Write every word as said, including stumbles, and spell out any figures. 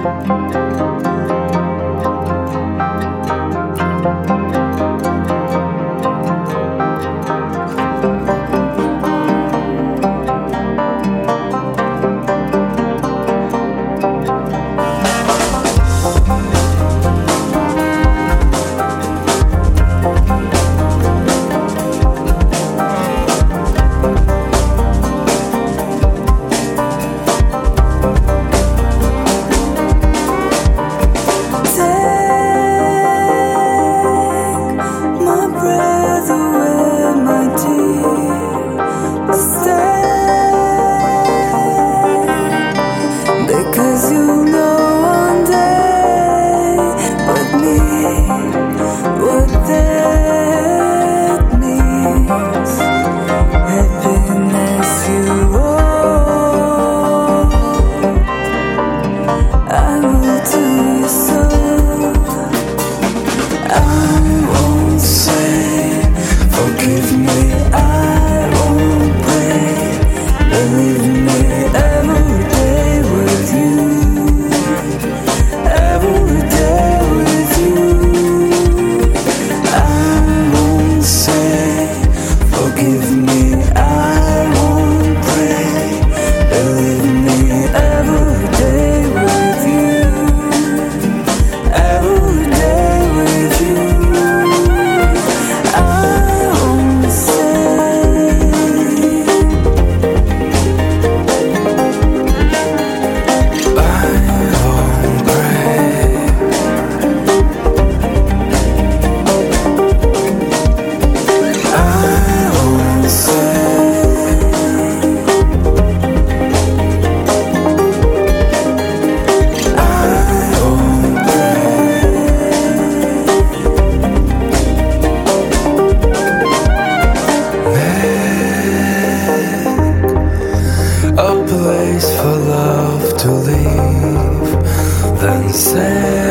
Because you know one day with me what that means. Happiness you owe, I will do you so. I won't say forgive me, I won't pray. Believe me, every day with you, every day with you. I won't say forgive me, I won't pray. Believe me, every day with you, every day with you. I won't say a place for love to leave, then say